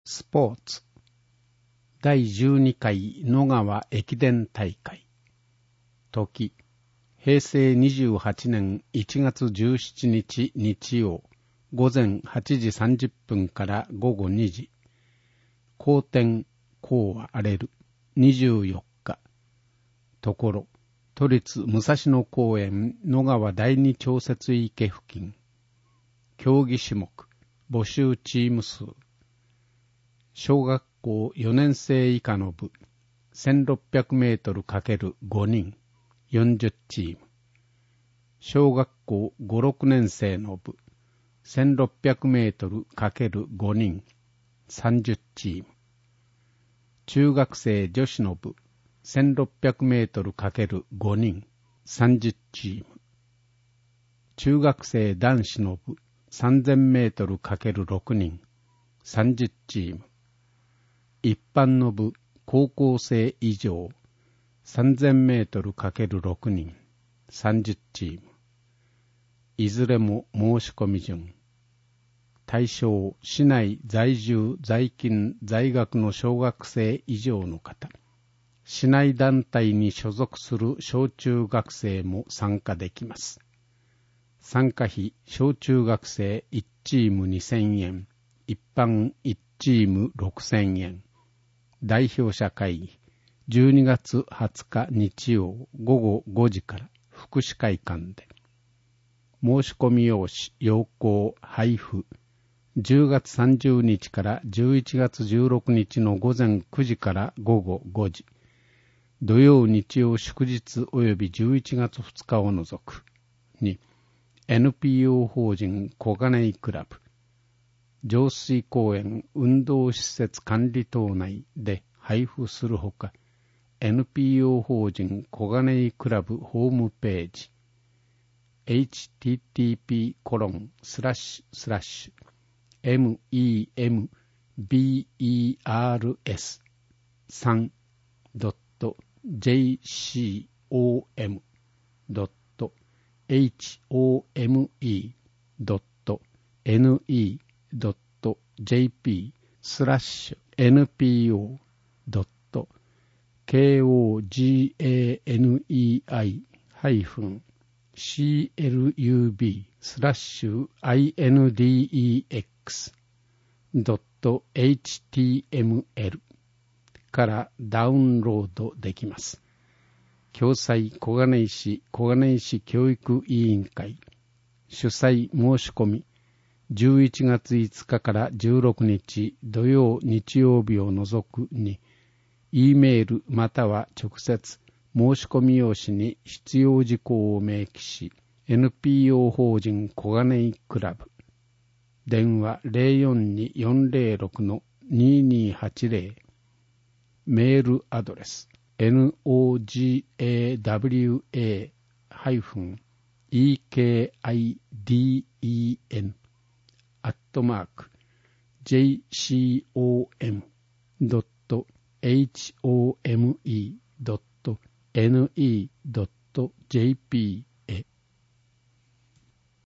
スポーツ第12回野川駅伝大会時平成28年1月17日日曜午前8時30分から午後2時好天候は荒れる24日ところ都立武蔵野公園野川第二調節池付近競技種目募集チーム数小学校4年生以下の部 1600 メートル ×5 人40チーム小学校5、6年生の部1600メートル ×5 人30チーム中学生女子の部1600メートル ×5 人30チーム中学生男子の部3000メートル ×6 人30チーム一般の部高校生以上3000メートル ×6 人30チームいずれも申し込み順対象市内在住在勤在学の小学生以上の方市内団体に所属する小中学生も参加できます参加費小中学生1チーム2000円一般1チーム6000円代表者会議12月20日日曜午後5時から福祉会館で申し込み用紙要項配布10月30日から11月16日の午前9時から午後5時土曜日曜祝日及び11月2日を除くに NPO 法人小金井クラブ上水公園運動施設管理棟内で配布するほか NPO 法人小金井クラブホームページ member.jocognexx.html からダウンロードできます。共催小金井市教育委員会主催申し込み11月5日から16日土曜日曜日を除くに E メールまたは直接申し込み用紙に必要事項を明記し NPO 法人小金井クラブ電話 042-406-2280 メールアドレス nogavakifun ekiden@jcom.home.ne.jp